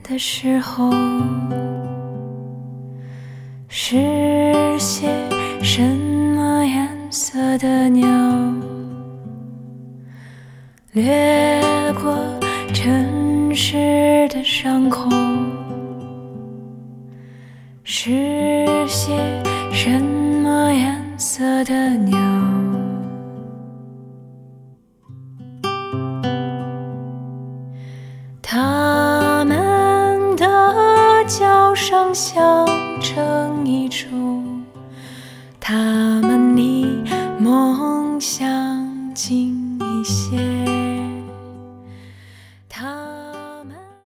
的时候，是些什么颜色的鸟，掠过城市的伤口，是些什么颜色的鸟。它们的脚上响成一出，它们离梦想